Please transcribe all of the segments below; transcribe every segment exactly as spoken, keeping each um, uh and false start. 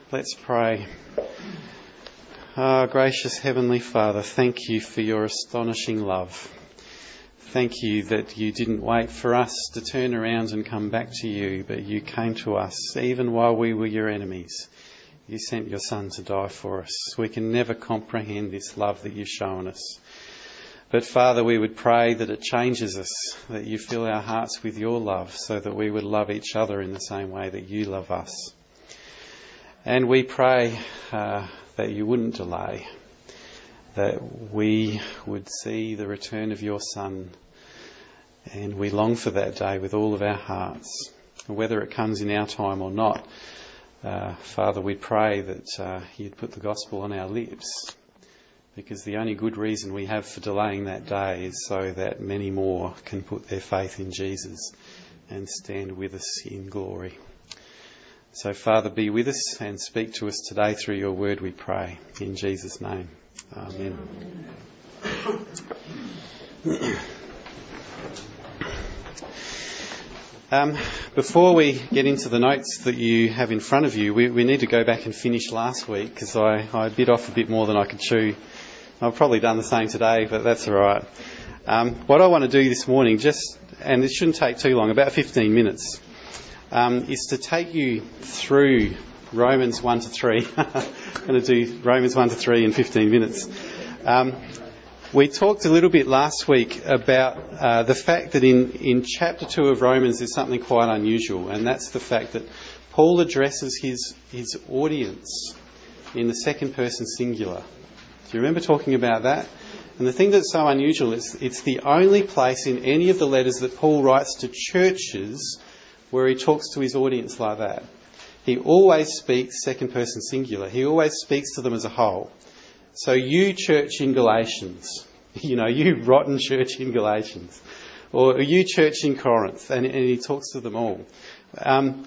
Let's pray. Our gracious Heavenly Father, thank you for your astonishing love. Thank you that you didn't wait for us to turn around and come back to you, but you came to us even while we were your enemies. You sent your Son to die for us. We can never comprehend this love that you've shown us. But Father, we would pray that it changes us, that you fill our hearts with your love so that we would love each other in the same way that you love us. And we pray uh, that you wouldn't delay, that we would see the return of your Son, and we long for that day with all of our hearts. Whether it comes in our time or not, uh, Father, we pray that uh, you'd put the gospel on our lips, because the only good reason we have for delaying that day is so that many more can put their faith in Jesus and stand with us in glory. So, Father, be with us and speak to us today through your word, we pray. In Jesus' name. Amen. Um, before we get into the notes that you have in front of you, we, we need to go back and finish last week, because I, I bit off a bit more than I could chew. I've probably done the same today, but that's all right. Um, what I want to do this morning, just, and it shouldn't take too long, about fifteen minutes, Um, is to take you through Romans one to three. I'm going to do Romans one to three in fifteen minutes. Um, we talked a little bit last week about uh, the fact that in, in chapter two of Romans there's something quite unusual, and that's the fact that Paul addresses his, his audience in the second person singular. Do you remember talking about that? And the thing that's so unusual is it's the only place in any of the letters that Paul writes to churches where he talks to his audience like that. He always speaks second person singular. He always speaks to them as a whole. So you church in Galatians, you know, you rotten church in Galatians, or you church in Corinth, and, and he talks to them all. Um,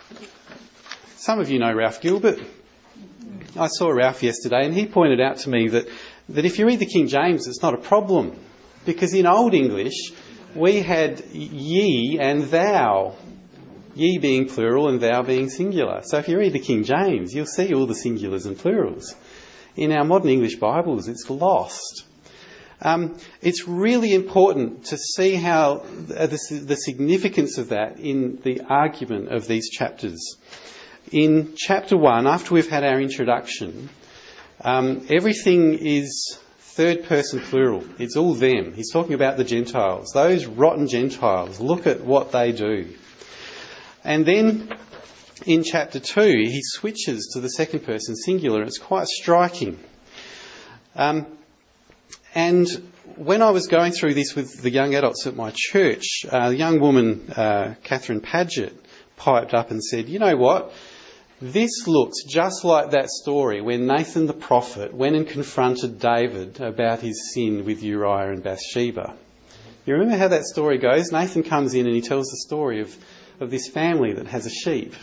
some of you know Ralph Gilbert. I saw Ralph yesterday, and he pointed out to me that, that if you read the King James, it's not a problem, because in Old English we had ye and thou. Ye being plural and thou being singular. So if you read the King James, you'll see all the singulars and plurals. In our modern English Bibles, it's lost. Um, it's really important to see how the, the significance of that in the argument of these chapters. In chapter one, after we've had our introduction, um, everything is third person plural. It's all them. He's talking about the Gentiles. Those rotten Gentiles. Look at what they do. And then in chapter two, he switches to the second person singular. It's quite striking. Um, and when I was going through this with the young adults at my church, a young woman, uh, Catherine Paget, piped up and said, you know what? This looks just like that story when Nathan the prophet went and confronted David about his sin with Uriah and Bathsheba. You remember how that story goes? Nathan comes in and he tells the story of of this family that has a sheep,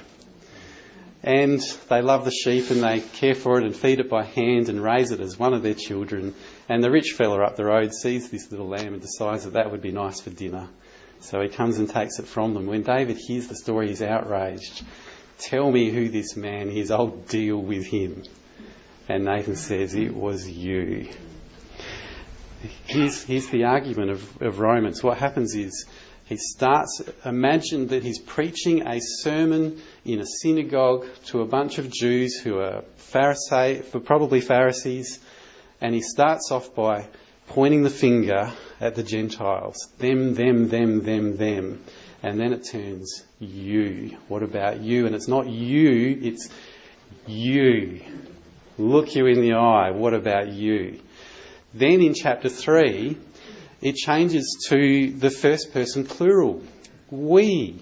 and they love the sheep and they care for it and feed it by hand and raise it as one of their children, and the rich fella up the road sees this little lamb and decides that that would be nice for dinner, so he comes and takes it from them. When David hears the story, he's outraged. Tell me who this man is, I'll deal with him. And Nathan says, it was you. Here's, here's the argument of, of Romans. What happens is he starts, imagine that he's preaching a sermon in a synagogue to a bunch of Jews who are Pharisee, probably Pharisees, and he starts off by pointing the finger at the Gentiles. Them, them, them, them, them. And then it turns you. What about you? And it's not you, it's you. Look you in the eye. What about you? Then in chapter three, it changes to the first person plural. We.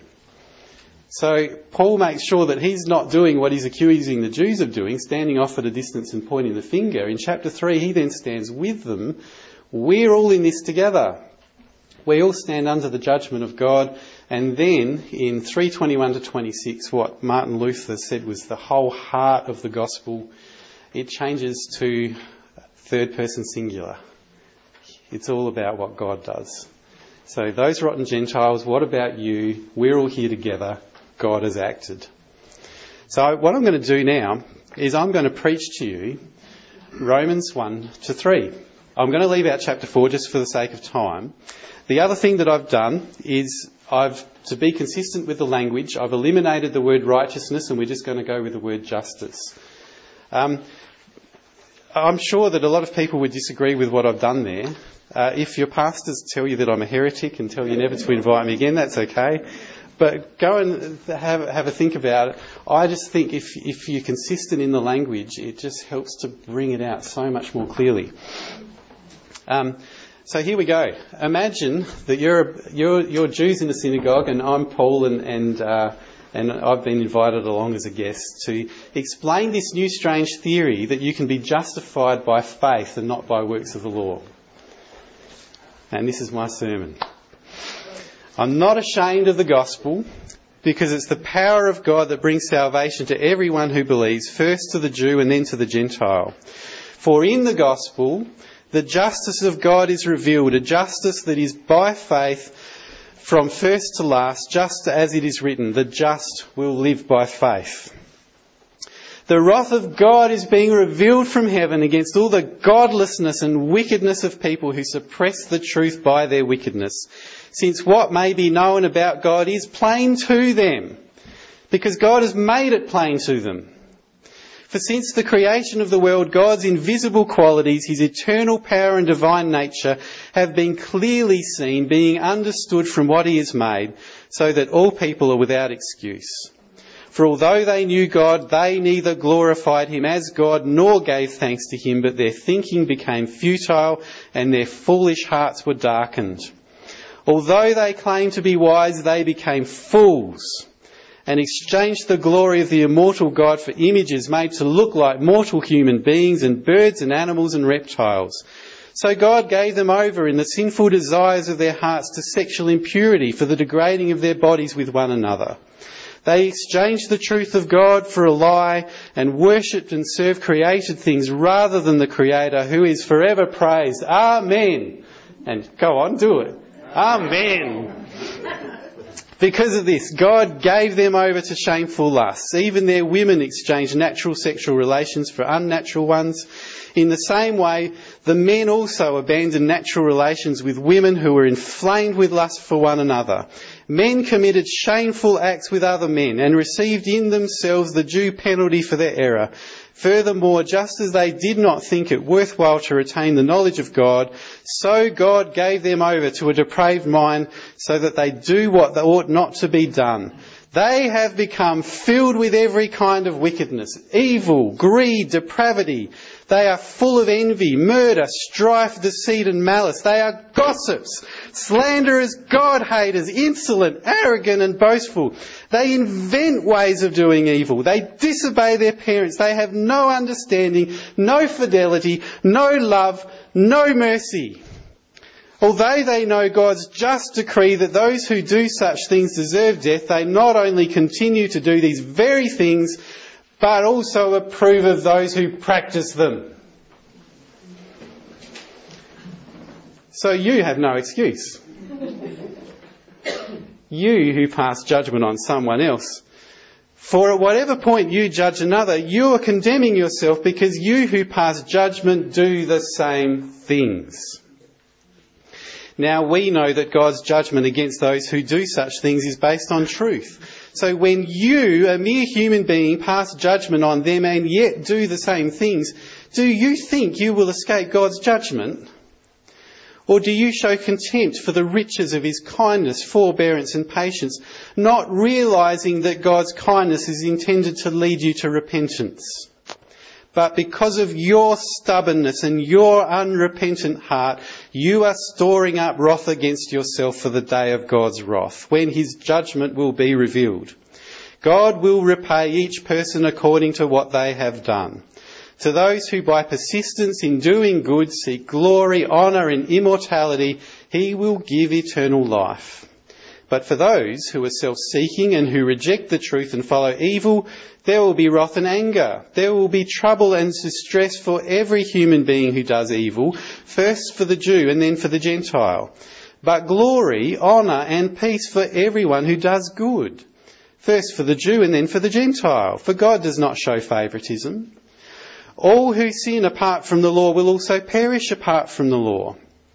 So Paul makes sure that he's not doing what he's accusing the Jews of doing, standing off at a distance and pointing the finger. In chapter three, he then stands with them. We're all in this together. We all stand under the judgment of God. And then in three twenty-one to twenty-six, what Martin Luther said was the whole heart of the gospel, it changes to third person singular. It's all about what God does. So those rotten Gentiles, what about you? We're all here together. God has acted. So what I'm going to do now is I'm going to preach to you Romans one to three. I'm going to leave out chapter four just for the sake of time. The other thing that I've done is I've, to be consistent with the language, I've eliminated the word righteousness and we're just going to go with the word justice. Um, I'm sure that a lot of people would disagree with what I've done there. Uh, if your pastors tell you that I'm a heretic and tell you never to invite me again, that's okay. But go and have, have a think about it. I just think if, if you're consistent in the language, it just helps to bring it out so much more clearly. Um, so here we go. Imagine that you're, you're, you're Jews in the synagogue and I'm Paul and, and, uh, and I've been invited along as a guest to explain this new strange theory that you can be justified by faith and not by works of the law. And this is my sermon. I'm not ashamed of the gospel because it's the power of God that brings salvation to everyone who believes, first to the Jew and then to the Gentile. For in the gospel, the justice of God is revealed, a justice that is by faith from first to last, just as it is written, the just will live by faith. The wrath of God is being revealed from heaven against all the godlessness and wickedness of people who suppress the truth by their wickedness, since what may be known about God is plain to them, because God has made it plain to them. For since the creation of the world, God's invisible qualities, his eternal power and divine nature, have been clearly seen, being understood from what he has made, so that all people are without excuse. For although they knew God, they neither glorified him as God nor gave thanks to him, but their thinking became futile and their foolish hearts were darkened. Although they claimed to be wise, they became fools and exchanged the glory of the immortal God for images made to look like mortal human beings and birds and animals and reptiles. So God gave them over in the sinful desires of their hearts to sexual impurity for the degrading of their bodies with one another. They exchanged the truth of God for a lie and worshipped and served created things rather than the Creator, who is forever praised. Amen. And go on, do it. Amen. Because of this, God gave them over to shameful lusts. Even their women exchanged natural sexual relations for unnatural ones. In the same way, the men also abandoned natural relations with women who were inflamed with lust for one another. Men committed shameful acts with other men and received in themselves the due penalty for their error. Furthermore, just as they did not think it worthwhile to retain the knowledge of God, so God gave them over to a depraved mind so that they do what ought not to be done. They have become filled with every kind of wickedness, evil, greed, depravity. They are full of envy, murder, strife, deceit and malice. They are gossips, slanderers, God-haters, insolent, arrogant and boastful. They invent ways of doing evil. They disobey their parents. They have no understanding, no fidelity, no love, no mercy. Although they know God's just decree that those who do such things deserve death, they not only continue to do these very things, but also approve of those who practice them. So you have no excuse. You who pass judgment on someone else. For at whatever point you judge another, you are condemning yourself, because you who pass judgment do the same things. Now we know that God's judgment against those who do such things is based on truth. So when you, a mere human being, pass judgment on them and yet do the same things, do you think you will escape God's judgment? Or do you show contempt for the riches of his kindness, forbearance and patience, not realising that God's kindness is intended to lead you to repentance? But because of your stubbornness and your unrepentant heart, you are storing up wrath against yourself for the day of God's wrath, when his judgment will be revealed. God will repay each person according to what they have done. To those who by persistence in doing good seek glory, honour and immortality, he will give eternal life. But for those who are self-seeking and who reject the truth and follow evil, there will be wrath and anger. There will be trouble and distress for every human being who does evil, first for the Jew and then for the Gentile. But glory, honour and peace for everyone who does good, First for the Jew and then for the Gentile. For God does not show favouritism. All who sin apart from the law will also perish apart from the law.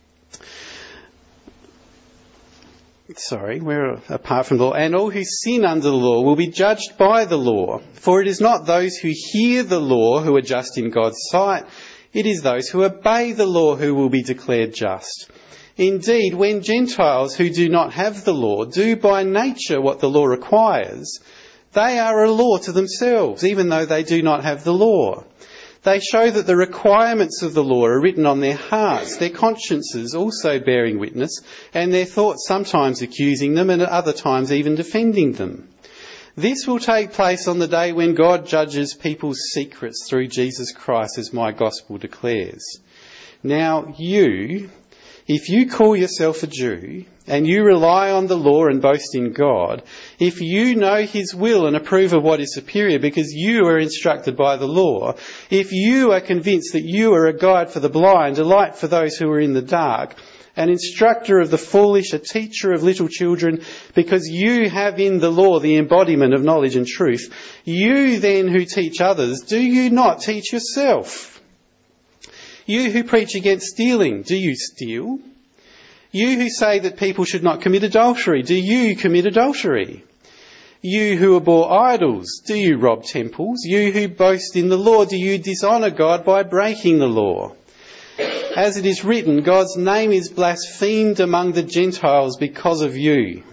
Sorry, we're apart from the law. And all who sin under the law will be judged by the law. For it is not those who hear the law who are just in God's sight. It is those who obey the law who will be declared just. Indeed, when Gentiles who do not have the law do by nature what the law requires, they are a law to themselves, even though they do not have the law. They show that the requirements of the law are written on their hearts, their consciences also bearing witness, and their thoughts sometimes accusing them and at other times even defending them. This will take place on the day when God judges people's secrets through Jesus Christ, as my gospel declares. Now you, if you call yourself a Jew, and you rely on the law and boast in God, if you know his will and approve of what is superior because you are instructed by the law, if you are convinced that you are a guide for the blind, a light for those who are in the dark, an instructor of the foolish, a teacher of little children, because you have in the law the embodiment of knowledge and truth, you then who teach others, do you not teach yourself? You who preach against stealing, do you steal? You who say that people should not commit adultery, do you commit adultery? You who abhor idols, do you rob temples? You who boast in the law, do you dishonour God by breaking the law? As it is written, God's name is blasphemed among the Gentiles because of you.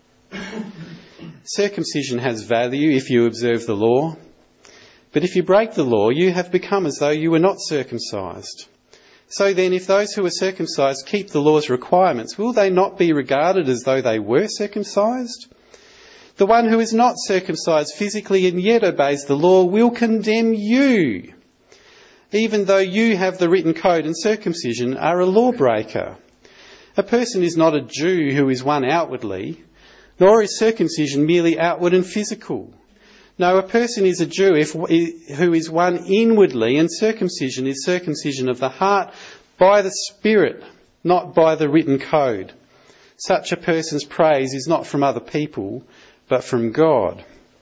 Circumcision has value if you observe the law. But if you break the law, you have become as though you were not circumcised. So then, if those who are circumcised keep the law's requirements, will they not be regarded as though they were circumcised? The one who is not circumcised physically and yet obeys the law will condemn you, even though you have the written code and circumcision are a lawbreaker. A person is not a Jew who is one outwardly, nor is circumcision merely outward and physical. No, a person is a Jew if, who is one inwardly, and circumcision is circumcision of the heart by the Spirit, not by the written code. Such a person's praise is not from other people, but from God.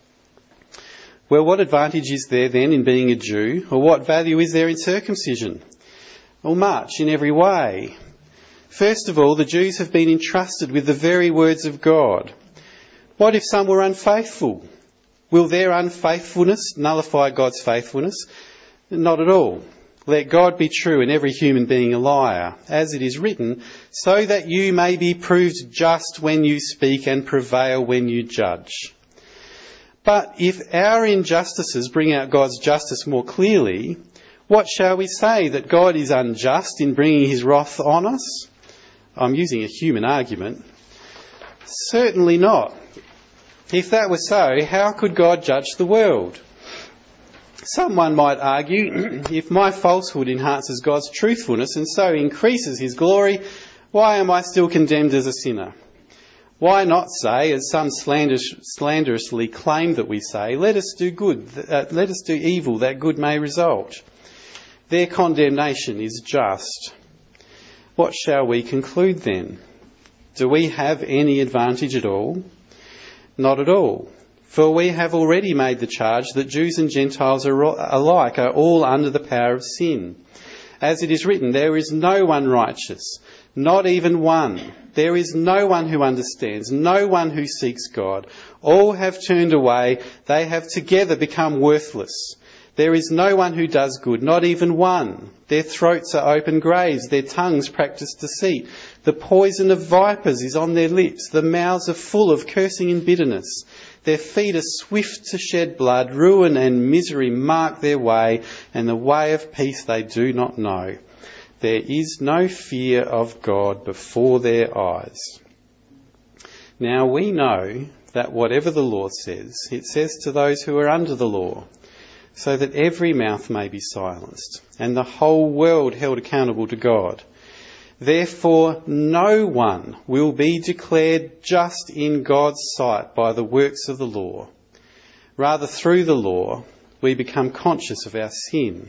Well, what advantage is there then in being a Jew, or what value is there in circumcision? Well, much in every way. First of all, the Jews have been entrusted with the very words of God. What if some were unfaithful? Will their unfaithfulness nullify God's faithfulness? Not at all. Let God be true and every human being a liar, as it is written, so that you may be proved just when you speak and prevail when you judge. But if our injustices bring out God's justice more clearly, what shall we say? That God is unjust in bringing his wrath on us? I'm using a human argument. Certainly not. If that were so, how could God judge the world? Someone might argue, if my falsehood enhances God's truthfulness and so increases his glory, why am I still condemned as a sinner? Why not say, as some slanders, slanderously claim that we say, let us do good, uh, let us do evil that good may result? Their condemnation is just. What shall we conclude then? Do we have any advantage at all? Not at all. For we have already made the charge that Jews and Gentiles are alike are all under the power of sin. As it is written, there is no one righteous, not even one. There is no one who understands, no one who seeks God. All have turned away, they have together become worthless. There is no one who does good, not even one. Their throats are open graves, their tongues practice deceit. The poison of vipers is on their lips, the mouths are full of cursing and bitterness. Their feet are swift to shed blood, ruin and misery mark their way, and the way of peace they do not know. There is no fear of God before their eyes. Now we know that whatever the law says, it says to those who are under the law, so that every mouth may be silenced, and the whole world held accountable to God. Therefore, no one will be declared just in God's sight by the works of the law. Rather, through the law, we become conscious of our sin.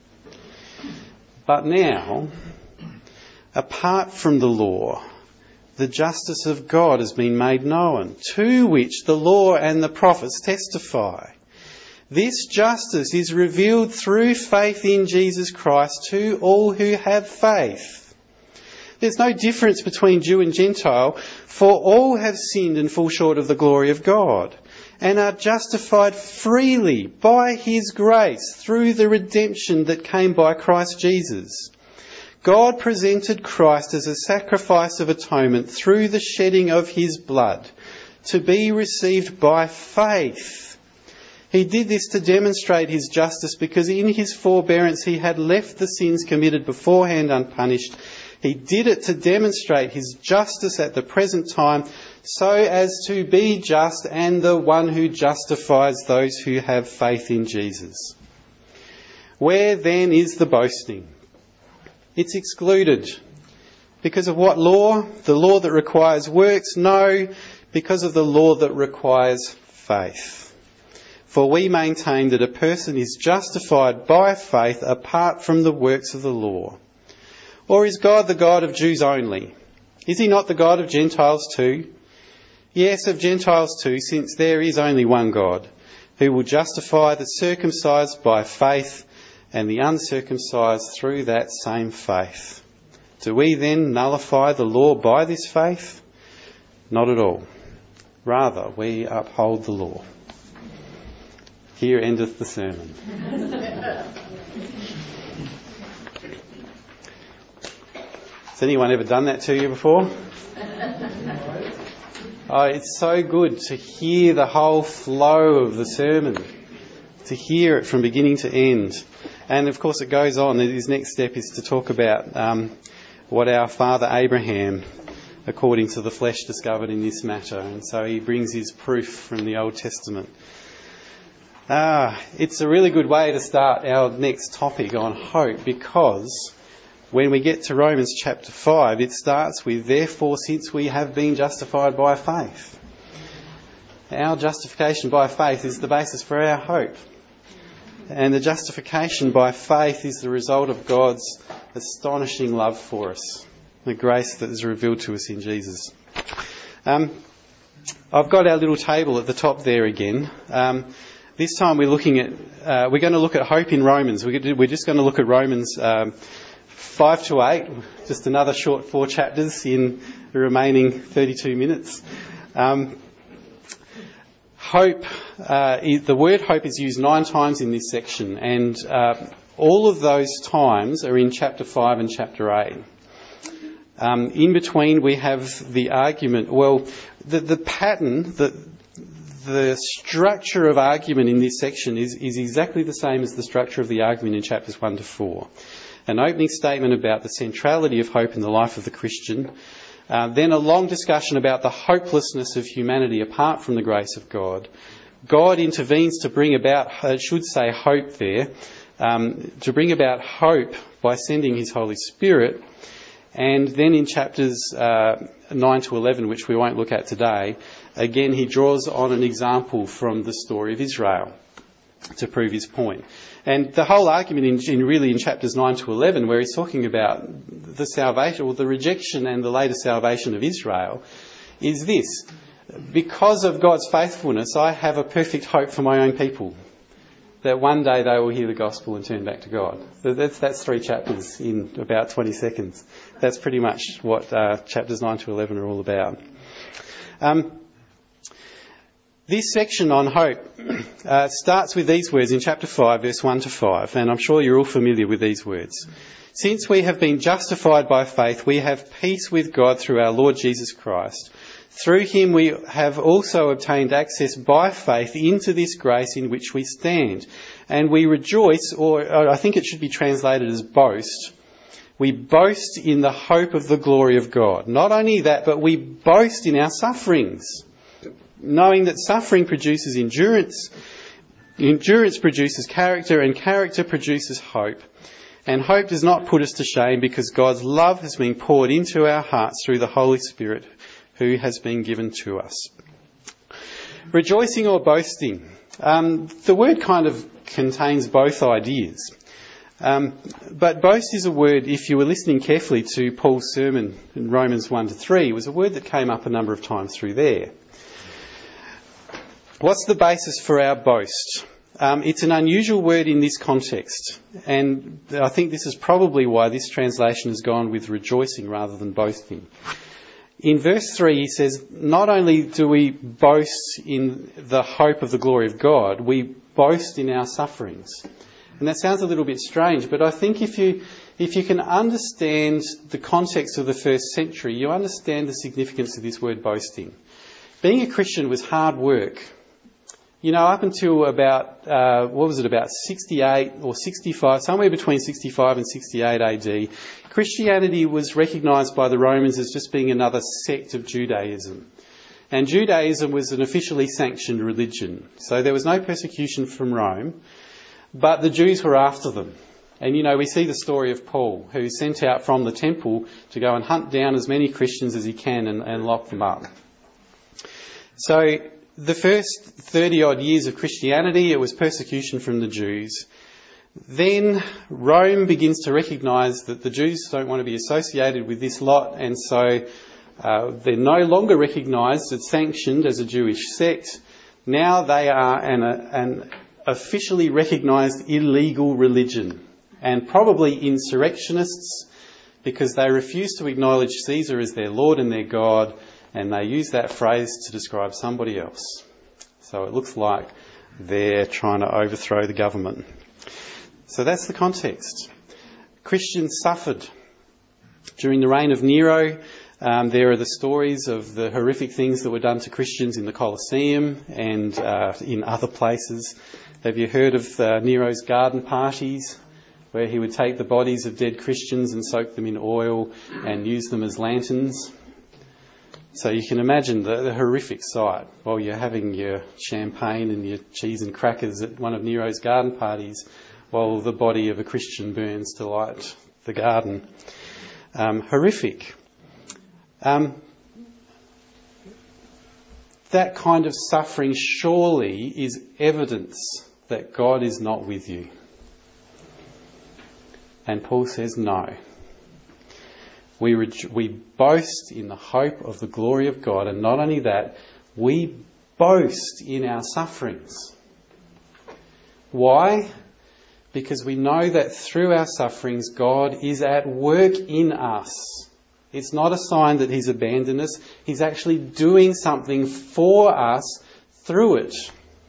But now, apart from the law, the justice of God has been made known, to which the law and the prophets testify. This justice is revealed through faith in Jesus Christ to all who have faith. There's no difference between Jew and Gentile, for all have sinned and fall short of the glory of God, and are justified freely by his grace through the redemption that came by Christ Jesus. God presented Christ as a sacrifice of atonement through the shedding of his blood, to be received by faith. He did this to demonstrate his justice, because in his forbearance he had left the sins committed beforehand unpunished. He did it to demonstrate his justice at the present time, so as to be just and the one who justifies those who have faith in Jesus. Where then is the boasting? It's excluded. Because of what law? The law that requires works? No, because of the law that requires faith. For we maintain that a person is justified by faith apart from the works of the law. Or is God the God of Jews only? Is he not the God of Gentiles too? Yes, of Gentiles too, since there is only one God, who will justify the circumcised by faith and the uncircumcised through that same faith. Do we then nullify the law by this faith? Not at all. Rather, we uphold the law. Here endeth the sermon. Has anyone ever done that to you before? Oh, it's so good to hear the whole flow of the sermon, to hear it from beginning to end. And of course it goes on. His next step is to talk about um, what our father Abraham, according to the flesh, discovered in this matter. And so he brings his proof from the Old Testament. Ah, it's a really good way to start our next topic on hope, because when we get to Romans chapter five, it starts with, therefore, since we have been justified by faith. Our justification by faith is the basis for our hope. And the justification by faith is the result of God's astonishing love for us, the grace that is revealed to us in Jesus. Um, I've got our little table at the top there again. Um, this time we're looking at, uh, we're going to look at hope in Romans. We're just going to look at Romans um, five to eight, just another short four chapters in the remaining thirty-two minutes. Um, hope, uh, the word hope is used nine times in this section, and uh, all of those times are in chapter five and chapter eight. Um, in between we have the argument, well, the, the pattern, the, the structure of argument in this section is, is exactly the same as the structure of the argument in chapters one to four. An opening statement about the centrality of hope in the life of the Christian, uh, then a long discussion about the hopelessness of humanity apart from the grace of God. God intervenes to bring about, I should say hope there, um, to bring about hope by sending his Holy Spirit. And then in chapters uh, nine to eleven, which we won't look at today, again he draws on an example from the story of Israel to prove his point. And the whole argument in, in really in chapters nine to eleven, where he's talking about the salvation, or the rejection and the later salvation of Israel, is this: because of God's faithfulness, I have a perfect hope for my own people, that one day they will hear the gospel and turn back to God. So that's, that's three chapters in about twenty seconds. That's pretty much what uh, chapters nine to eleven are all about. Um, This section on hope uh, starts with these words in chapter five, verse one to five, and I'm sure you're all familiar with these words. Since we have been justified by faith, we have peace with God through our Lord Jesus Christ. Through him we have also obtained access by faith into this grace in which we stand. And we rejoice, or I think it should be translated as boast. We boast in the hope of the glory of God. Not only that, but we boast in our sufferings, knowing that suffering produces endurance, endurance produces character, and character produces hope. And hope does not put us to shame, because God's love has been poured into our hearts through the Holy Spirit who has been given to us. Rejoicing or boasting. Um, the word kind of contains both ideas. Um, but boast is a word, if you were listening carefully to Paul's sermon in Romans one to three, it was a word that came up a number of times through there. What's the basis for our boast? Um, it's an unusual word in this context, and I think this is probably why this translation has gone with rejoicing rather than boasting. In verse three, he says, not only do we boast in the hope of the glory of God, we boast in our sufferings. And that sounds a little bit strange, but I think if you if you can understand the context of the first century, you understand the significance of this word boasting. Being a Christian was hard work. You know, up until about, uh, what was it, about sixty-eight or sixty-five, somewhere between sixty-five and sixty-eight A D, Christianity was recognised by the Romans as just being another sect of Judaism. And Judaism was an officially sanctioned religion. So there was no persecution from Rome, but the Jews were after them. And, you know, we see the story of Paul, who's sent out from the temple to go and hunt down as many Christians as he can and, and lock them up. So the first thirty-odd years of Christianity, it was persecution from the Jews. Then Rome begins to recognise that the Jews don't want to be associated with this lot, and so uh, they're no longer recognised as sanctioned as a Jewish sect. Now they are an, an officially recognised illegal religion, and probably insurrectionists, because they refuse to acknowledge Caesar as their Lord and their God, and they use that phrase to describe somebody else. So it looks like they're trying to overthrow the government. So that's the context. Christians suffered. During the reign of Nero, um, there are the stories of the horrific things that were done to Christians in the Colosseum and uh, in other places. Have you heard of uh, Nero's garden parties, where he would take the bodies of dead Christians and soak them in oil and use them as lanterns? So you can imagine the, the horrific sight while you're having your champagne and your cheese and crackers at one of Nero's garden parties, while the body of a Christian burns to light the garden. Um, horrific. Um, that kind of suffering surely is evidence that God is not with you. And Paul says no. We, re- we boast in the hope of the glory of God, and not only that, we boast in our sufferings. Why? Because we know that through our sufferings, God is at work in us. It's not a sign that He's abandoned us. He's actually doing something for us through it.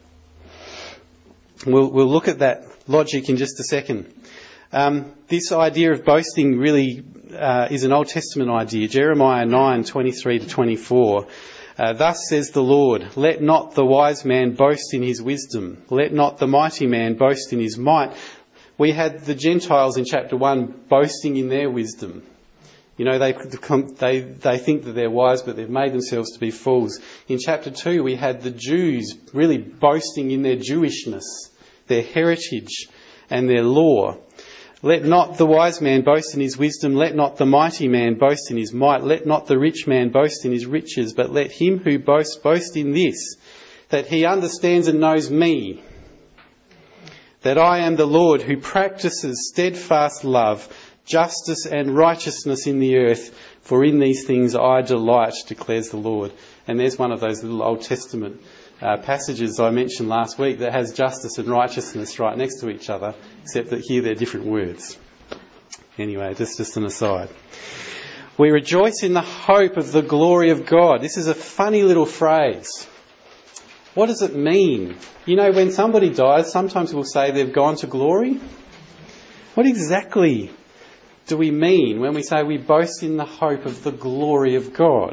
We'll, we'll look at that logic in just a second. Um, this idea of boasting really uh, is an Old Testament idea. Jeremiah nine, twenty-three to twenty-four. Uh, Thus says the Lord, let not the wise man boast in his wisdom. Let not the mighty man boast in his might. We had the Gentiles in chapter one boasting in their wisdom. You know, they, they, they think that they're wise, but they've made themselves to be fools. In chapter two, we had the Jews really boasting in their Jewishness, their heritage and their law. Let not the wise man boast in his wisdom, let not the mighty man boast in his might, let not the rich man boast in his riches, but let him who boasts boast in this, that he understands and knows me, that I am the Lord who practices steadfast love, justice and righteousness in the earth, for in these things I delight, declares the Lord. And there's one of those little Old Testament Uh, passages I mentioned last week that has justice and righteousness right next to each other, except that here they're different words. Anyway, just, just an aside. We rejoice in the hope of the glory of God. This is a funny little phrase. What does it mean? You know, when somebody dies, sometimes we'll say they've gone to glory. What exactly do we mean when we say we boast in the hope of the glory of God?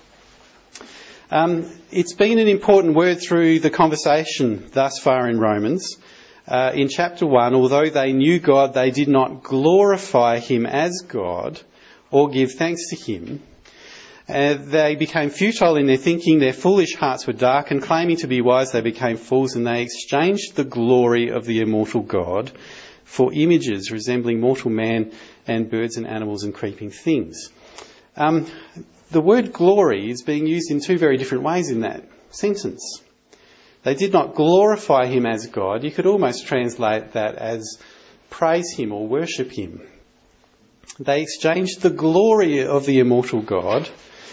Um, it's been an important word through the conversation thus far in Romans. Uh, in chapter one, although they knew God, they did not glorify Him as God or give thanks to Him. Uh, they became futile in their thinking, their foolish hearts were darkened. Claiming to be wise, they became fools, and they exchanged the glory of the immortal God for images resembling mortal man and birds and animals and creeping things. Um, The word glory is being used in two very different ways in that sentence. They did not glorify Him as God. You could almost translate that as praise him or worship him. They exchange the glory of the immortal God.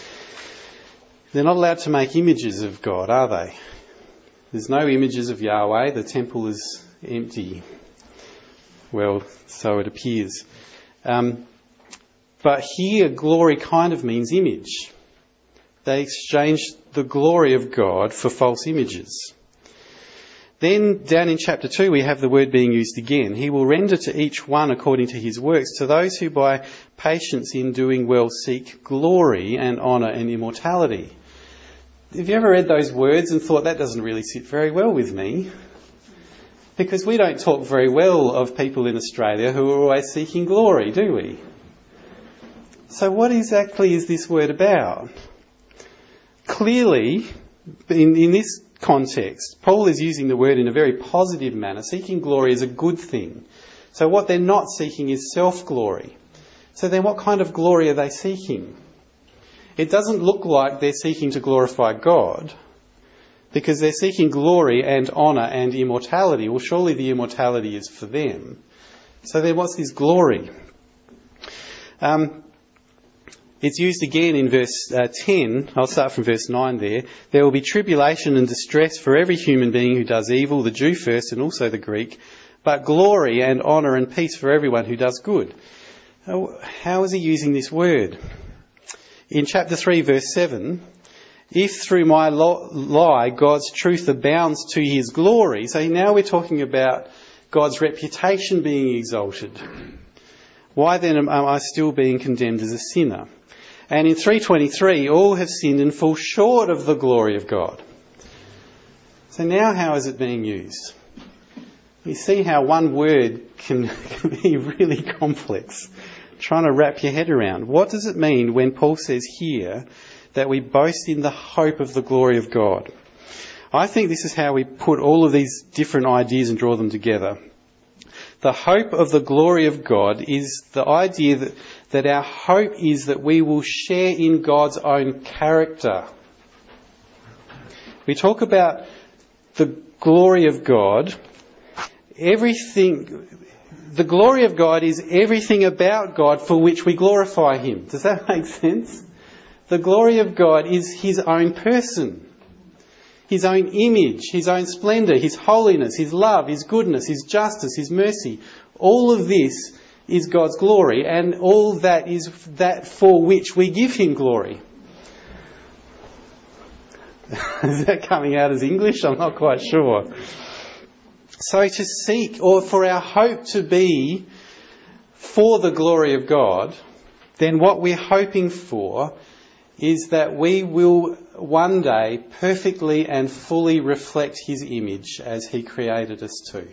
They're not allowed to make images of God, are they? There's no images of Yahweh. The temple is empty. Well, so it appears. Um, but here, glory kind of means image. They exchange the glory of God for false images. Then, down in chapter two, we have the word being used again. He will render to each one according to his works, to those who by patience in doing well seek glory and honour and immortality. Have you ever read those words and thought, that doesn't really sit very well with me? Because we don't talk very well of people in Australia who are always seeking glory, do we? So what exactly is this word about? Clearly, in, in this context, Paul is using the word in a very positive manner. Seeking glory is a good thing. So what they're not seeking is self-glory. So then what kind of glory are they seeking? It doesn't look like they're seeking to glorify God, because they're seeking glory and honour and immortality. Well, surely the immortality is for them. So then what's this glory? Um, it's used again in verse uh, ten. I'll start from verse nine there. There will be tribulation and distress for every human being who does evil, the Jew first and also the Greek, but glory and honour and peace for everyone who does good. How is he using this word? In chapter three, verse seven, if through my lie God's truth abounds to his glory. So now we're talking about God's reputation being exalted. Why then am I still being condemned as a sinner? And in three twenty-three, all have sinned and fall short of the glory of God. So now how is it being used? You see how one word can, can be really complex, trying to wrap your head around. What does it mean when Paul says here that we boast in the hope of the glory of God? I think this is how we put all of these different ideas and draw them together. The hope of the glory of God is the idea that, that our hope is that we will share in God's own character. We talk about the glory of God. Everything, the glory of God is everything about God for which we glorify him. Does that make sense? The glory of God is his own person, his own image, his own splendour, his holiness, his love, his goodness, his justice, his mercy. All of this is God's glory, and all that is that for which we give him glory. Is that coming out as English? I'm not quite sure. So to seek, or for our hope to be for the glory of God, then what we're hoping for is that we will one day perfectly and fully reflect his image as he created us to.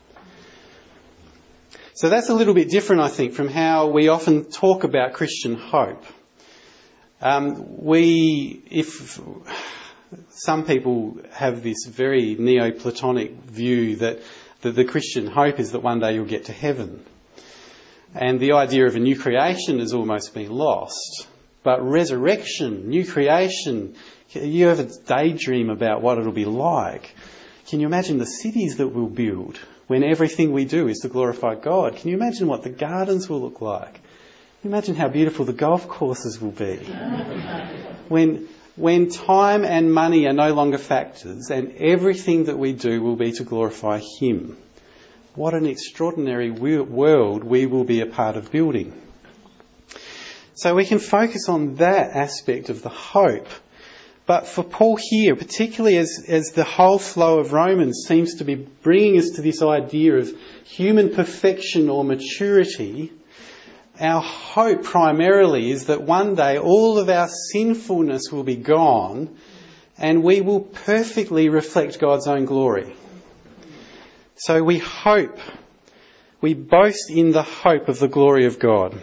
So that's a little bit different, I think, from how we often talk about Christian hope. Um, we, if some people have this very Neoplatonic view that, that the Christian hope is that one day you'll get to heaven. And the idea of a new creation has almost been lost. But resurrection, new creation, you ever daydream about what it'll be like? Can you imagine the cities that we'll build when everything we do is to glorify God? Can you imagine what the gardens will look like? Can you imagine how beautiful the golf courses will be? When, when time and money are no longer factors and everything that we do will be to glorify him. What an extraordinary world we will be a part of building. So we can focus on that aspect of the hope. But for Paul here, particularly as, as the whole flow of Romans seems to be bringing us to this idea of human perfection or maturity, our hope primarily is that one day all of our sinfulness will be gone and we will perfectly reflect God's own glory. So we hope, we boast in the hope of the glory of God.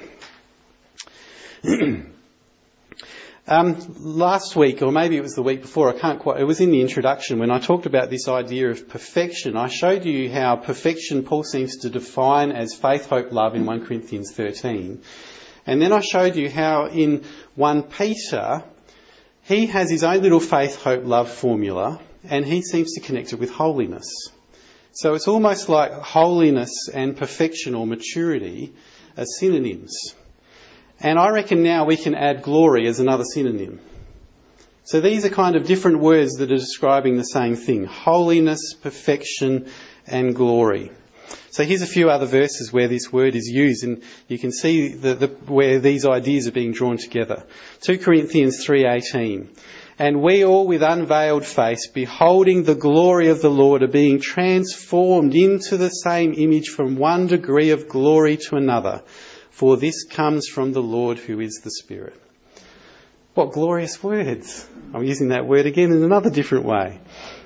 um, last week, or maybe it was the week before, I can't quite, it was in the introduction when I talked about this idea of perfection. I showed you how perfection Paul seems to define as faith, hope, love in First Corinthians thirteen. And then I showed you how in First Peter, he has his own little faith, hope, love formula, and he seems to connect it with holiness. So it's almost like holiness and perfection or maturity are synonyms. And I reckon now we can add glory as another synonym. So these are kind of different words that are describing the same thing. Holiness, perfection and glory. So here's a few other verses where this word is used, and you can see the, the, where these ideas are being drawn together. Second Corinthians three eighteen. And we all with unveiled face, beholding the glory of the Lord, are being transformed into the same image from one degree of glory to another. For this comes from the Lord who is the Spirit. What glorious words. I'm using that word again in another different way.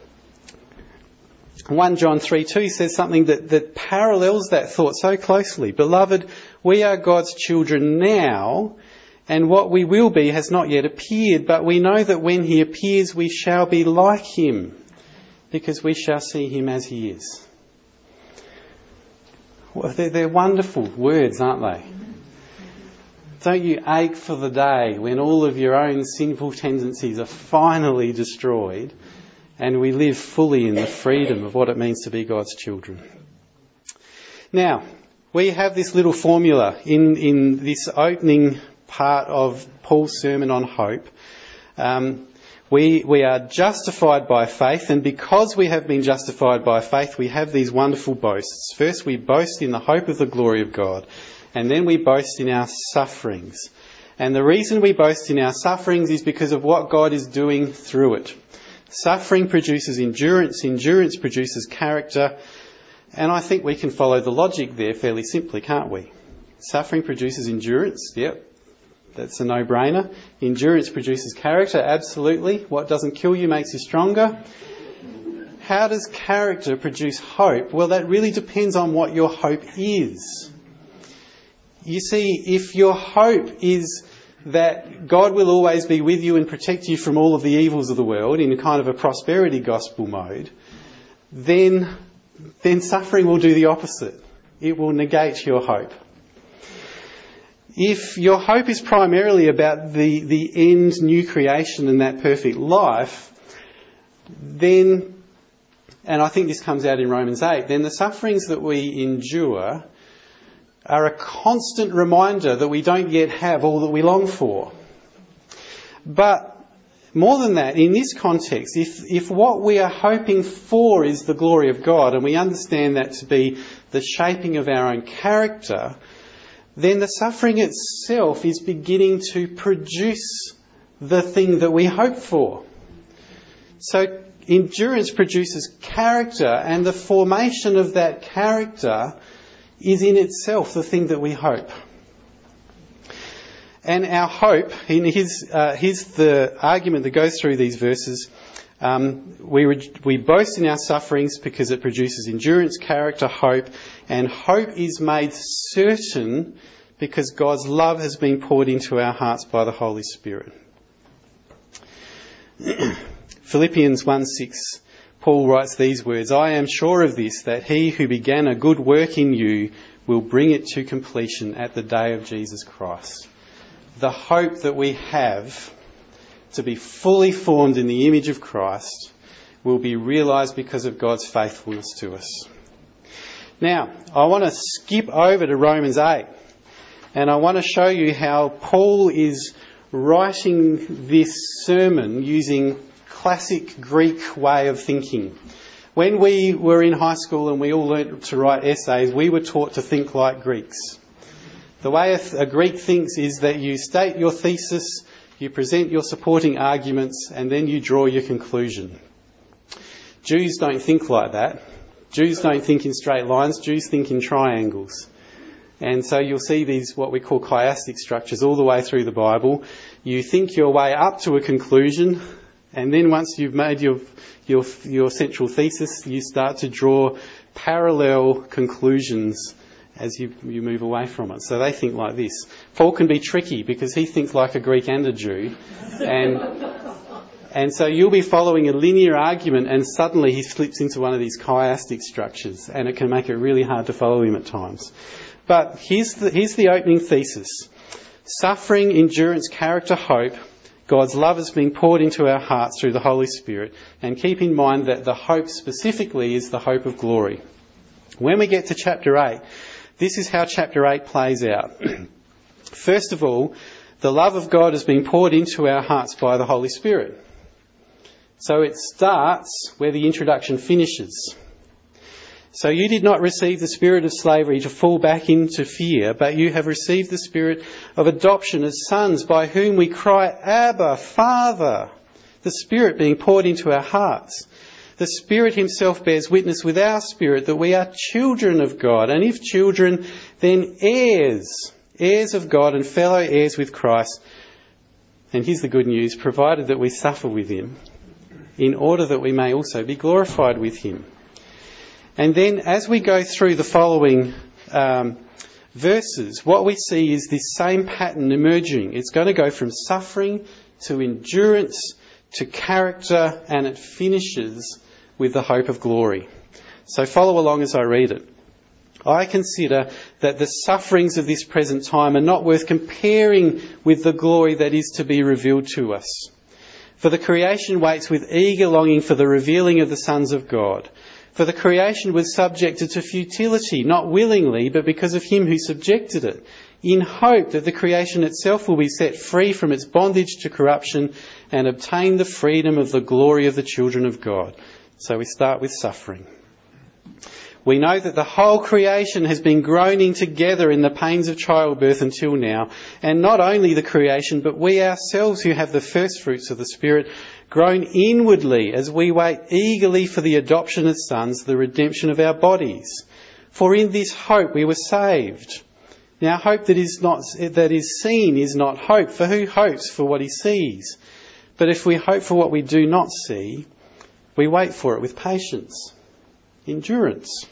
First John three two says something that, that parallels that thought so closely. Beloved, we are God's children now, and what we will be has not yet appeared, but we know that when he appears we shall be like him, because we shall see him as he is. Well, they're, they're wonderful words, aren't they? Don't you ache for the day when all of your own sinful tendencies are finally destroyed and we live fully in the freedom of what it means to be God's children. Now, we have this little formula in, in this opening part of Paul's sermon on hope. Um, we, we are justified by faith, and because we have been justified by faith, we have these wonderful boasts. First, we boast in the hope of the glory of God, and then we boast in our sufferings. And the reason we boast in our sufferings is because of what God is doing through it. Suffering produces endurance, endurance produces character, and I think we can follow the logic there fairly simply, can't we? Suffering produces endurance, yep, that's a no-brainer. Endurance produces character, absolutely. What doesn't kill you makes you stronger. How does character produce hope? Well, that really depends on what your hope is. You see, if your hope is that God will always be with you and protect you from all of the evils of the world in a kind of a prosperity gospel mode, then, then suffering will do the opposite. It will negate your hope. If your hope is primarily about the, the end new creation and that perfect life, then, and I think this comes out in Romans eight, then the sufferings that we endure are a constant reminder that we don't yet have all that we long for. But more than that, in this context, if, if what we are hoping for is the glory of God, and we understand that to be the shaping of our own character, then the suffering itself is beginning to produce the thing that we hope for. So endurance produces character, and the formation of that character is in itself the thing that we hope. And our hope, in his, uh, here's the argument that goes through these verses. Um, we, re- we boast in our sufferings because it produces endurance, character, hope, and hope is made certain because God's love has been poured into our hearts by the Holy Spirit. Philippians one six. Paul writes these words, I am sure of this, that he who began a good work in you will bring it to completion at the day of Jesus Christ. The hope that we have to be fully formed in the image of Christ will be realised because of God's faithfulness to us. Now, I want to skip over to Romans eight, and I want to show you how Paul is writing this sermon using classic Greek way of thinking. When we were in high school and we all learnt to write essays, we were taught to think like Greeks. The way a, th- a Greek thinks is that you state your thesis, you present your supporting arguments, and then you draw your conclusion. Jews don't think like that. Jews don't think in straight lines. Jews think in triangles. And so you'll see these, what we call chiastic structures, all the way through the Bible. You think your way up to a conclusion, and then once you've made your, your your central thesis, you start to draw parallel conclusions as you, you move away from it. So they think like this. Paul can be tricky because he thinks like a Greek and a Jew. And, and so you'll be following a linear argument and suddenly he slips into one of these chiastic structures, and it can make it really hard to follow him at times. But here's the, here's the opening thesis. Suffering, endurance, character, hope. God's love is being poured into our hearts through the Holy Spirit. And keep in mind that the hope specifically is the hope of glory. When we get to chapter eight, this is how chapter eight plays out. First of all, the love of God is being poured into our hearts by the Holy Spirit. So it starts where the introduction finishes. So you did not receive the spirit of slavery to fall back into fear, but you have received the spirit of adoption as sons, by whom we cry, Abba, Father. The Spirit being poured into our hearts. The Spirit himself bears witness with our spirit that we are children of God, and if children, then heirs, heirs of God and fellow heirs with Christ. And here's the good news, provided that we suffer with him, in order that we may also be glorified with him. And then as we go through the following um, verses, what we see is this same pattern emerging. It's going to go from suffering to endurance to character, and it finishes with the hope of glory. So follow along as I read it. I consider that the sufferings of this present time are not worth comparing with the glory that is to be revealed to us. For the creation waits with eager longing for the revealing of the sons of God. For the creation was subjected to futility, not willingly, but because of him who subjected it, in hope that the creation itself will be set free from its bondage to corruption and obtain the freedom of the glory of the children of God. So we start with suffering. We know that the whole creation has been groaning together in the pains of childbirth until now, and not only the creation, but we ourselves who have the first fruits of the Spirit groan inwardly as we wait eagerly for the adoption as sons, the redemption of our bodies. For in this hope we were saved. Now hope that is not that is seen is not hope, for who hopes for what he sees? But if we hope for what we do not see, we wait for it with patience, endurance.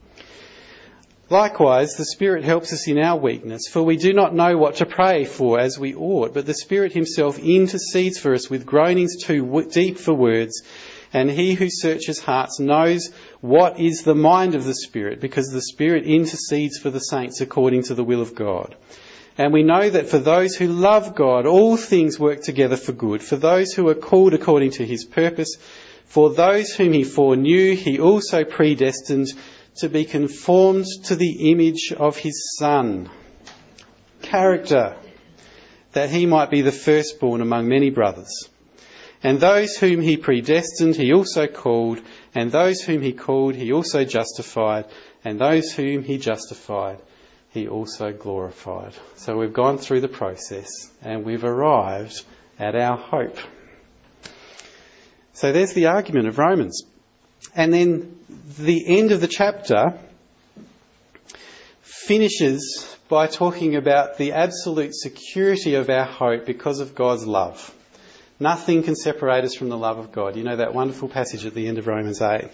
Likewise, the Spirit helps us in our weakness, for we do not know what to pray for as we ought, but the Spirit himself intercedes for us with groanings too deep for words, and he who searches hearts knows what is the mind of the Spirit, because the Spirit intercedes for the saints according to the will of God. And we know that for those who love God, all things work together for good, for those who are called according to his purpose. For those whom he foreknew, he also predestined to be conformed to the image of his Son. Character, that he might be the firstborn among many brothers. And those whom he predestined, he also called. And those whom he called, he also justified. And those whom he justified, he also glorified. So we've gone through the process and we've arrived at our hope. So there's the argument of Romans. And then the end of the chapter finishes by talking about the absolute security of our hope because of God's love. Nothing can separate us from the love of God. You know that wonderful passage at the end of Romans eight.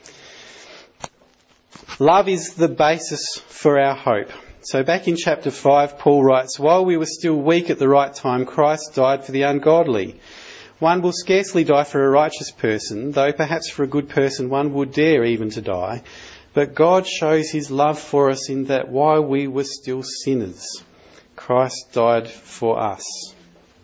Love is the basis for our hope. So back in chapter five, Paul writes, while we were still weak at the right time, Christ died for the ungodly. One will scarcely die for a righteous person, though perhaps for a good person one would dare even to die. But God shows his love for us in that while we were still sinners, Christ died for us.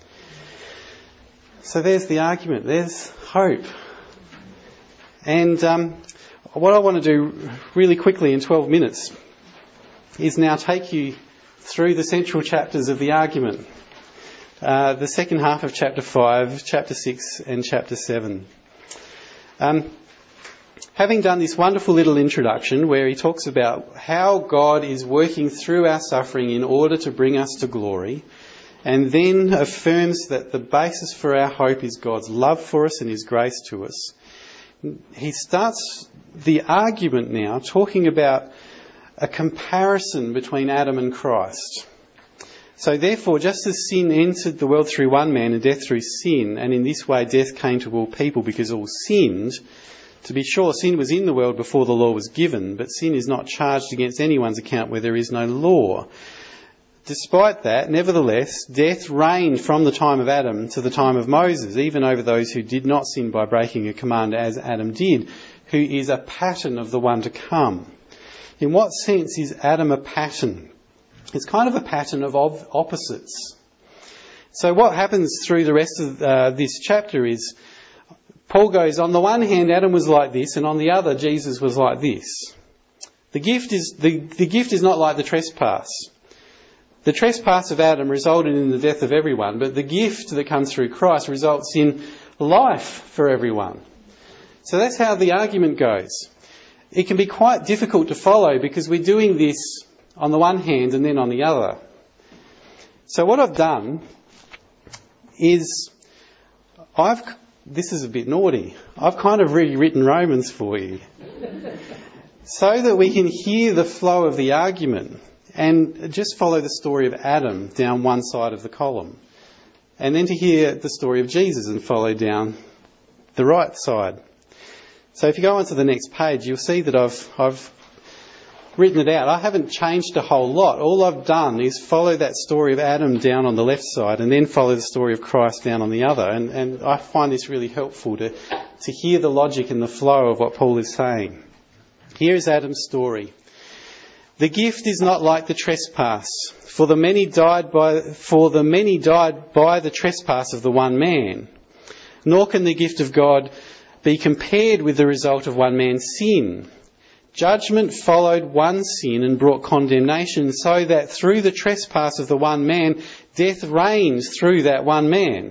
So there's the argument. There's hope. And um, what I want to do really quickly in twelve minutes is now take you through the central chapters of the argument. Uh, the second half of chapter five, chapter six and chapter seven. Um, having done this wonderful little introduction where he talks about how God is working through our suffering in order to bring us to glory, and then affirms that the basis for our hope is God's love for us and his grace to us, he starts the argument now talking about a comparison between Adam and Christ. So therefore, just as sin entered the world through one man and death through sin, and in this way death came to all people because all sinned, to be sure sin was in the world before the law was given, but sin is not charged against anyone's account where there is no law. Despite that, nevertheless, death reigned from the time of Adam to the time of Moses, even over those who did not sin by breaking a command as Adam did, who is a pattern of the one to come. In what sense is Adam a pattern? It's kind of a pattern of opposites. So what happens through the rest of uh, this chapter is Paul goes, on the one hand, Adam was like this, and on the other, Jesus was like this. The gift is the, the gift is not like the trespass. The trespass of Adam resulted in the death of everyone, but the gift that comes through Christ results in life for everyone. So that's how the argument goes. It can be quite difficult to follow because we're doing this on the one hand and then on the other. So what I've done is I've this is a bit naughty. I've kind of rewritten Romans for you so that we can hear the flow of the argument and just follow the story of Adam down one side of the column, and then to hear the story of Jesus and follow down the right side. So if you go on to the next page, you'll see that I've I've written it out. I haven't changed a whole lot. All I've done is follow that story of Adam down on the left side and then follow the story of Christ down on the other. And, and I find this really helpful to, to hear the logic and the flow of what Paul is saying. Here is Adam's story. The gift is not like the trespass, for the many died by for the many died by the trespass of the one man. Nor can the gift of God be compared with the result of one man's sin. Judgment followed one sin and brought condemnation, so that through the trespass of the one man, death reigns through that one man.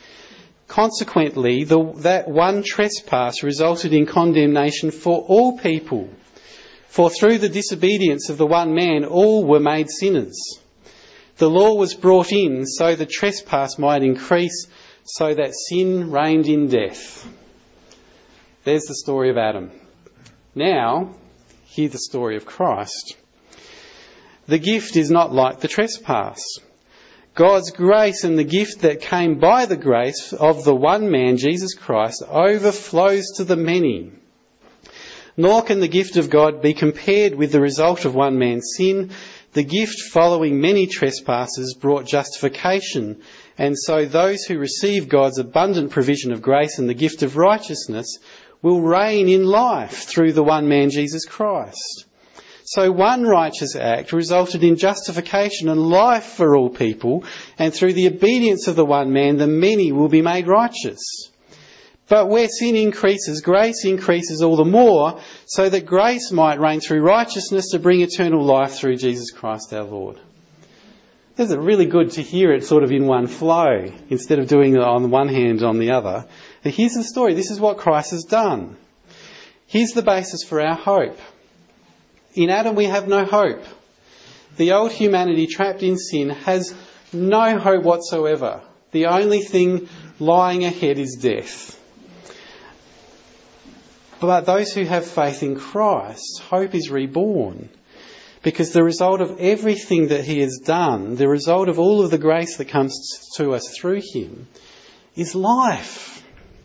Consequently, the, that one trespass resulted in condemnation for all people. For through the disobedience of the one man, all were made sinners. The law was brought in so the trespass might increase, so that sin reigned in death. There's the story of Adam. Now, hear the story of Christ. The gift is not like the trespass. God's grace and the gift that came by the grace of the one man, Jesus Christ, overflows to the many. Nor can the gift of God be compared with the result of one man's sin. The gift following many trespasses brought justification, and so those who receive God's abundant provision of grace and the gift of righteousness will reign in life through the one man, Jesus Christ. So one righteous act resulted in justification and life for all people, and through the obedience of the one man, the many will be made righteous. But where sin increases, grace increases all the more, so that grace might reign through righteousness to bring eternal life through Jesus Christ our Lord. It's really good to hear it sort of in one flow, instead of doing it on the one hand on the other. But here's the story. This is what Christ has done. Here's the basis for our hope. In Adam we have no hope. The old humanity trapped in sin has no hope whatsoever. The only thing lying ahead is death. But those who have faith in Christ, hope is reborn. Because the result of everything that he has done, the result of all of the grace that comes to us through him, is life.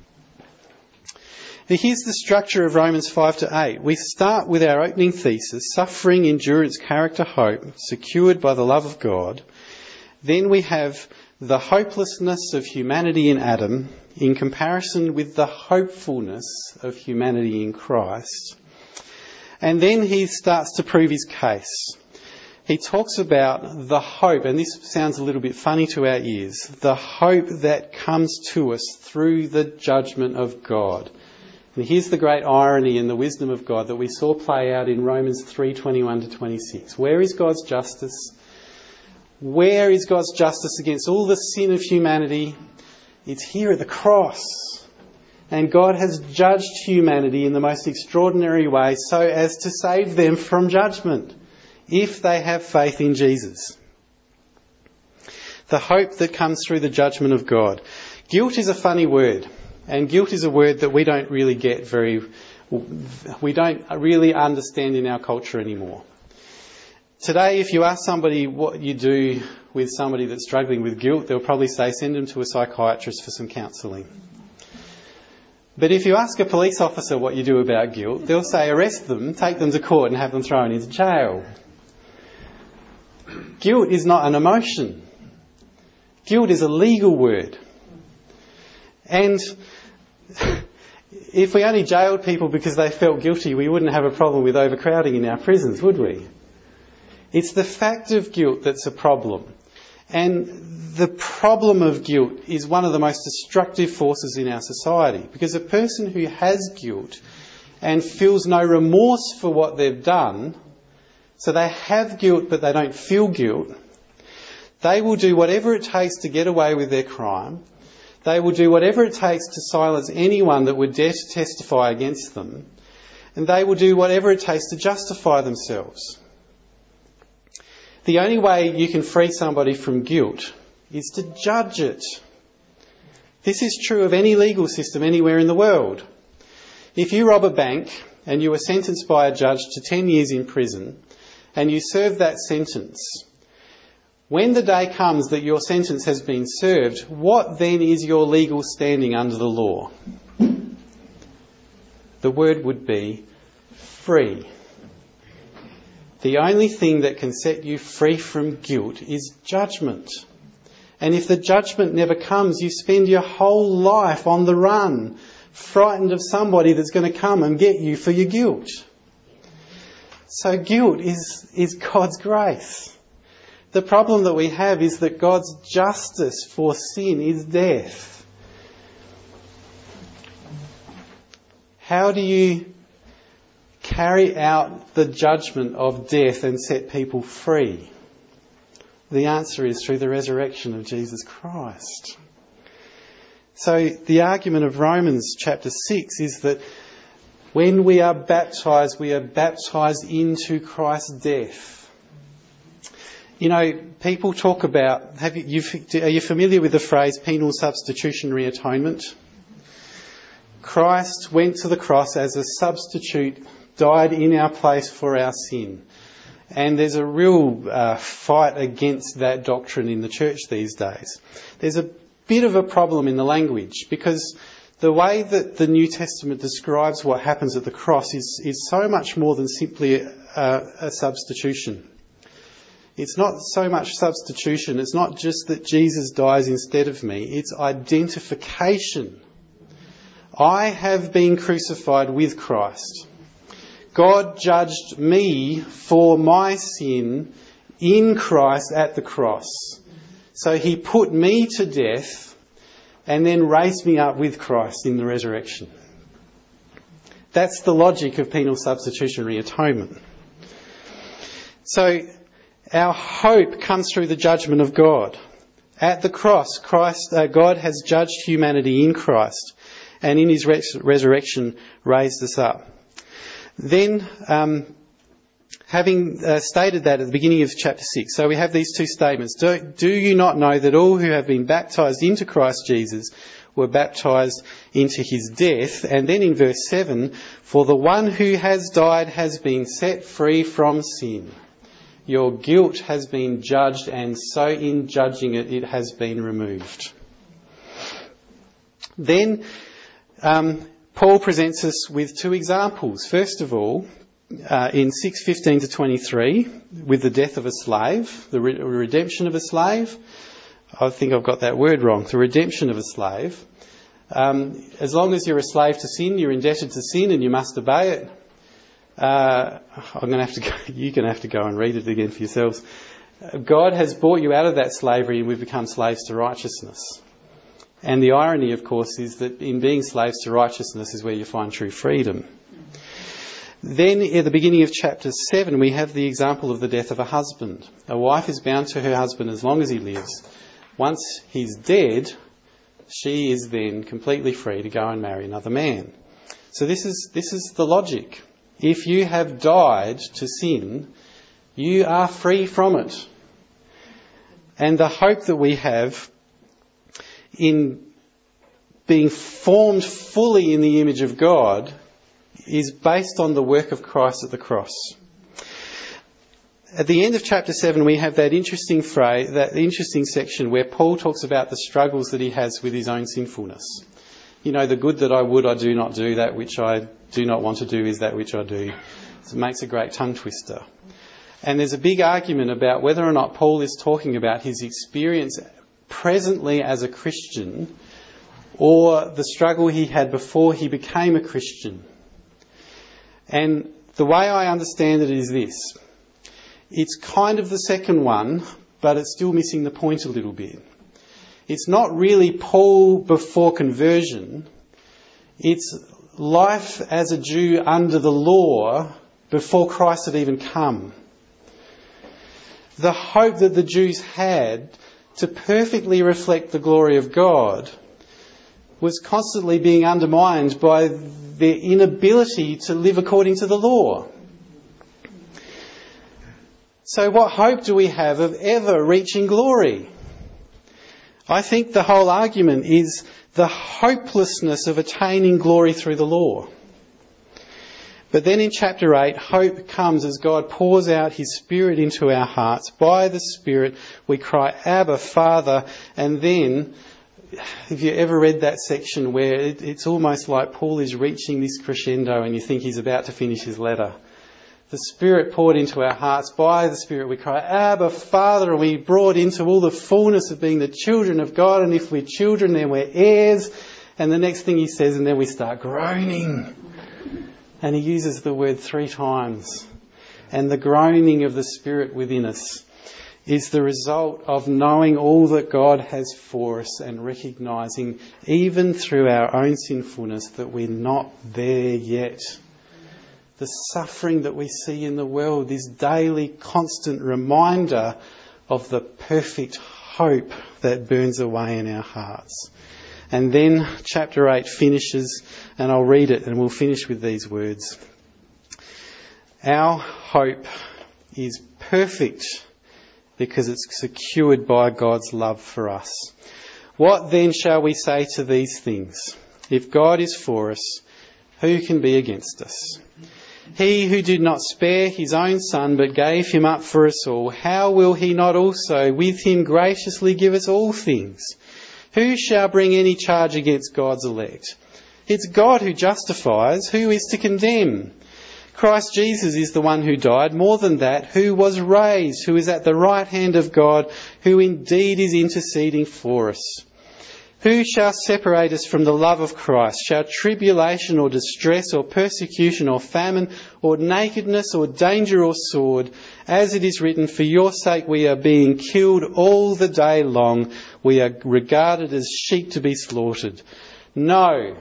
Now here's the structure of Romans five to eight. We start with our opening thesis, suffering, endurance, character, hope, secured by the love of God. Then we have the hopelessness of humanity in Adam in comparison with the hopefulness of humanity in Christ. And then he starts to prove his case. He talks about the hope, and this sounds a little bit funny to our ears, the hope that comes to us through the judgment of God. And here's the great irony and the wisdom of God that we saw play out in Romans three twenty-one to twenty-six. Where is God's justice? Where is God's justice against all the sin of humanity? It's here at the cross. And God has judged humanity in the most extraordinary way so as to save them from judgment if they have faith in Jesus. The hope that comes through the judgment of God. Guilt is a funny word, and guilt is a word that we don't really get very, we don't really understand in our culture anymore. Today, if you ask somebody what you do with somebody that's struggling with guilt, they'll probably say send them to a psychiatrist for some counselling. But if you ask a police officer what you do about guilt, they'll say arrest them, take them to court and have them thrown into jail. Guilt is not an emotion. Guilt is a legal word. And if we only jailed people because they felt guilty, we wouldn't have a problem with overcrowding in our prisons, would we? It's the fact of guilt that's a problem. And the problem of guilt is one of the most destructive forces in our society, because a person who has guilt and feels no remorse for what they've done, so they have guilt but they don't feel guilt, they will do whatever it takes to get away with their crime. They will do whatever it takes to silence anyone that would dare to testify against them. And they will do whatever it takes to justify themselves. The only way you can free somebody from guilt is to judge it. This is true of any legal system anywhere in the world. If you rob a bank and you are sentenced by a judge to ten years in prison and you serve that sentence, when the day comes that your sentence has been served, what then is your legal standing under the law? The word would be free. The only thing that can set you free from guilt is judgment. And if the judgment never comes, you spend your whole life on the run, frightened of somebody that's going to come and get you for your guilt. So guilt is, is God's grace. The problem that we have is that God's justice for sin is death. How do you carry out the judgment of death and set people free? The answer is through the resurrection of Jesus Christ. So the argument of Romans chapter six is that when we are baptised, we are baptised into Christ's death. You know, people talk about, have you, you've, are you familiar with the phrase penal substitutionary atonement? Christ went to the cross as a substitute, died in our place for our sin. And there's a real uh, fight against that doctrine in the church these days. There's a bit of a problem in the language, because the way that the New Testament describes what happens at the cross is, is so much more than simply a, a substitution. It's not so much substitution. It's not just that Jesus dies instead of me. It's identification. I have been crucified with Christ. God judged me for my sin in Christ at the cross. So he put me to death and then raised me up with Christ in the resurrection. That's the logic of penal substitutionary atonement. So our hope comes through the judgment of God. At the cross, Christ, uh, God has judged humanity in Christ, and in his res- resurrection raised us up. Then, um, having uh, stated that at the beginning of chapter six, so we have these two statements. Do, do you not know that all who have been baptised into Christ Jesus were baptised into his death? And then in verse seven, for the one who has died has been set free from sin. Your guilt has been judged, and so in judging it, it has been removed. Then um, Paul presents us with two examples. First of all, uh, in six fifteen to twenty-three, with the death of a slave, the re- redemption of a slave. I think I've got that word wrong. The redemption of a slave. Um, as long as you're a slave to sin, you're indebted to sin and you must obey it. Uh, I'm going to have to go, you're going to have to go and read it again for yourselves. God has brought you out of that slavery and we've become slaves to righteousness. And the irony, of course, is that in being slaves to righteousness is where you find true freedom. Then at the beginning of chapter seven, we have the example of the death of a husband. A wife is bound to her husband as long as he lives. Once he's dead, she is then completely free to go and marry another man. So this is this is the logic. If you have died to sin, you are free from it. And the hope that we have in being formed fully in the image of God is based on the work of Christ at the cross. At the end of chapter seven, we have that interesting phrase, that interesting section where Paul talks about the struggles that he has with his own sinfulness. You know, the good that I would, I do not do. That which I do not want to do is that which I do. It makes a great tongue twister. And there's a big argument about whether or not Paul is talking about his experience presently as a Christian or the struggle he had before he became a Christian. And the way I understand it is this. It's kind of the second one, but it's still missing the point a little bit. It's not really Paul before conversion. It's life as a Jew under the law before Christ had even come. The hope that the Jews had to perfectly reflect the glory of God was constantly being undermined by their inability to live according to the law. So what hope do we have of ever reaching glory? I think the whole argument is the hopelessness of attaining glory through the law. But then in chapter eight, hope comes as God pours out his Spirit into our hearts. By the Spirit we cry, Abba, Father. And then, have you ever read that section where it, it's almost like Paul is reaching this crescendo and you think he's about to finish his letter? The Spirit poured into our hearts. By the Spirit we cry, Abba, Father, and we brought into all the fullness of being the children of God. And if we're children, then we're heirs. And the next thing he says, and then we start groaning. And he uses the word three times. And the groaning of the Spirit within us is the result of knowing all that God has for us and recognising, even through our own sinfulness, that we're not there yet. The suffering that we see in the world, this daily constant reminder of the perfect hope that burns away in our hearts. And then chapter eight finishes, and I'll read it and we'll finish with these words. Our hope is perfect because it's secured by God's love for us. What then shall we say to these things? If God is for us, who can be against us? He who did not spare his own Son, but gave him up for us all, how will he not also with him graciously give us all things? Who shall bring any charge against God's elect? It's God who justifies. Who is to condemn? Christ Jesus is the one who died, more than that, who was raised, who is at the right hand of God, who indeed is interceding for us. Who shall separate us from the love of Christ? Shall tribulation or distress or persecution or famine or nakedness or danger or sword? As it is written, for your sake we are being killed all the day long. We are regarded as sheep to be slaughtered. No.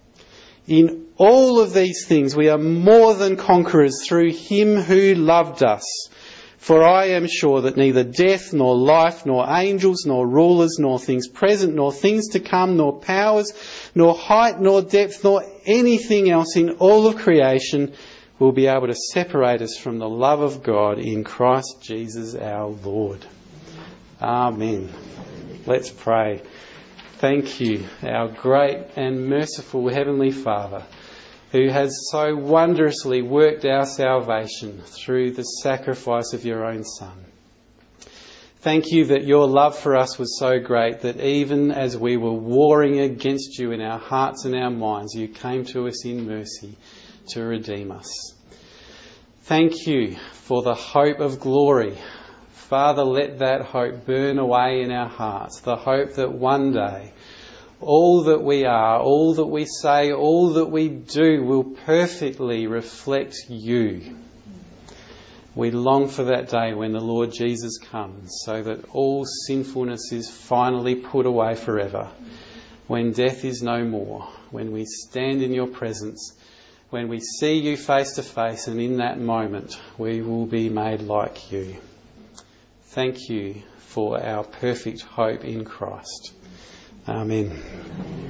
In all of these things we are more than conquerors through him who loved us. For I am sure that neither death, nor life, nor angels, nor rulers, nor things present, nor things to come, nor powers, nor height, nor depth, nor anything else in all of creation will be able to separate us from the love of God in Christ Jesus our Lord. Amen. Let's pray. Thank you, our great and merciful Heavenly Father, who has so wondrously worked our salvation through the sacrifice of your own Son. Thank you that your love for us was so great that even as we were warring against you in our hearts and our minds, you came to us in mercy to redeem us. Thank you for the hope of glory. Father, let that hope burn away in our hearts, the hope that one day all that we are, all that we say, all that we do will perfectly reflect you. We long for that day when the Lord Jesus comes, so that all sinfulness is finally put away forever, when death is no more, when we stand in your presence, when we see you face to face, and in that moment we will be made like you. Thank you for our perfect hope in Christ. Amen.